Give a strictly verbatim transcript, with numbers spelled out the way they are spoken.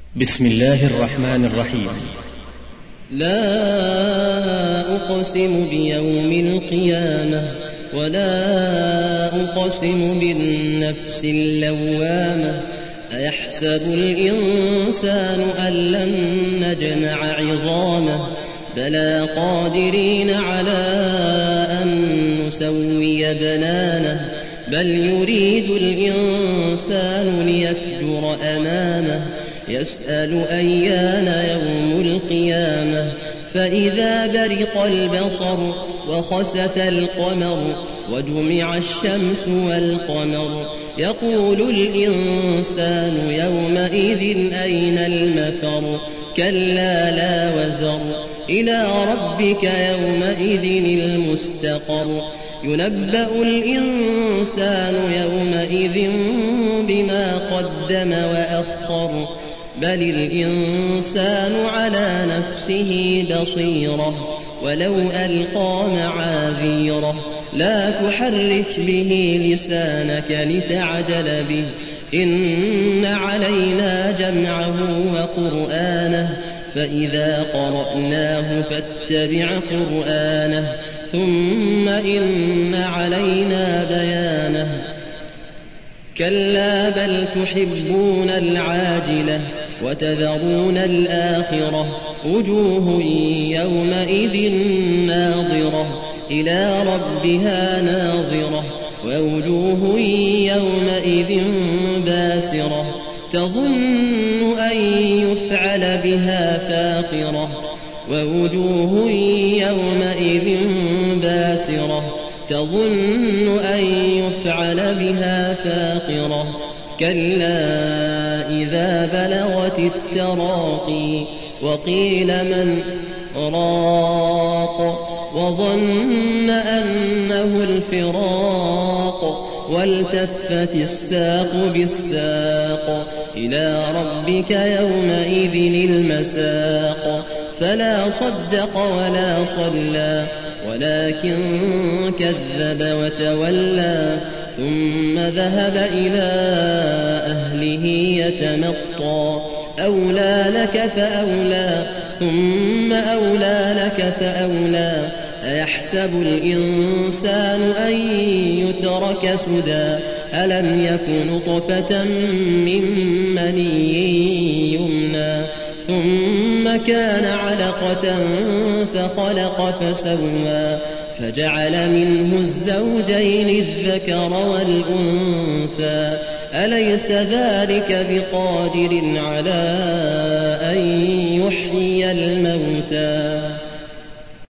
بسم الله الرحمن الرحيم. لا أقسم بيوم القيامة ولا أقسم بالنفس اللوامة أيحسب الإنسان أن لن نجمع عظامه بلى قادرين على أن نسوي بنانه بل يريد الإنسان ليفجر أمامه يسأل أيان يوم القيامة فإذا برق البصر وخسف القمر وجمع الشمس والقمر يقول الإنسان يومئذ أين المفر كلا لا وزر إلى ربك يومئذ المستقر ينبأ الإنسان يومئذ بما قدم وأخر بل الإنسان على نفسه بصيرة ولو ألقى معاذيره لا تحرك به لسانك لتعجل به إن علينا جمعه وقرآنه فإذا قرأناه فاتبع قرآنه ثم إن علينا بيانه كلا بل تحبون العاجلة وتذرون الآخرة وجوه يومئذ ناظرة إلى ربها ناظرة ووجوه يومئذ باسرة تظن أن يفعل بها فاقرة ووجوه يومئذ باسرة تظن أن يفعل بها فاقرة كلا إذا بلغت التراقي وقيل من راق وظن أنه الفراق والتفت الساق بالساق إلى ربك يومئذ المساق فلا صدق ولا صلى ولكن كذب وتولى ثم ذهب إلى أهله يتمطى أولى لك فأولى ثم أولى لك فأولى أيحسب الإنسان أن يترك سدى ألم يك نطفة من مني يمنى ثم كان علقة فخلق فسوى فجعل منه الزوجين الذكر والأنثى أليس ذلك بقادر على